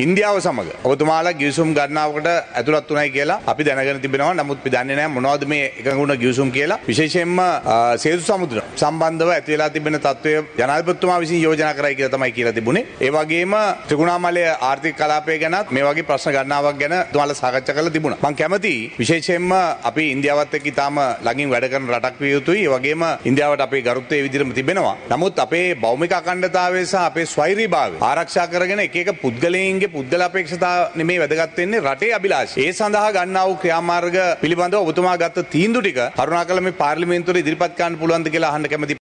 ඉන්දියාව සමග ඔබතුමාලා ගිවිසුම් ගණනාවකට ඇතුළත් වුණයි කියලා අපි දැනගෙන තිබෙනවා. නමුත් අපි දන්නේ නැහැ මොනවද මේ එකඟ වුණ ගිවිසුම් කියලා. විශේෂයෙන්ම සේතු සමුද්‍ර සම්බන්ධව ඇති වෙලා තිබෙන තත්ත්වය ජනාධිපතිතුමා විසින් යෝජනා කරයි කියලා තමයි කියලා තිබුණේ. ඒ වගේම ත්‍රිකුණාමලය ආර්ථික කලාපය ගැනත් මේ වගේ ප්‍රශ්න ගණනාවක් ගැන ඔබතුමාලා සාකච්ඡා කරලා තිබුණා. මම කැමතියි විශේෂයෙන්ම අපි ඉන්දියාවත් එක්ක ඉතාම ළඟින් වැඩ කරන රටක් විය යුතුයි. ඒ වගේම ඉන්දියාවට අපේ ගරුත්වය ඒ විදිහටම තිබෙනවා. නමුත් අපේ භෞමික අඛණ්ඩතාවය සහ අපේ ස්වෛරීභාවය ආරක්ෂා කරගෙන එක එක පුද්ගලයන්ගේ පුද්ගල අපේක්ෂතා නෙමෙයි වැදගත් වෙන්නේ රටේ අභිලාෂය. ඒ සඳහා ගන්නා වූ ක්‍රියාමාර්ග පිළිබඳව ඔබතුමා ගත්ත තීන්දුව ටික කරුණාකරලා මේ පාර්ලිමේන්තුවේ ඉදිරිපත් කරන්න පුළුවන්ද කියලා අහන්න කැමතියි.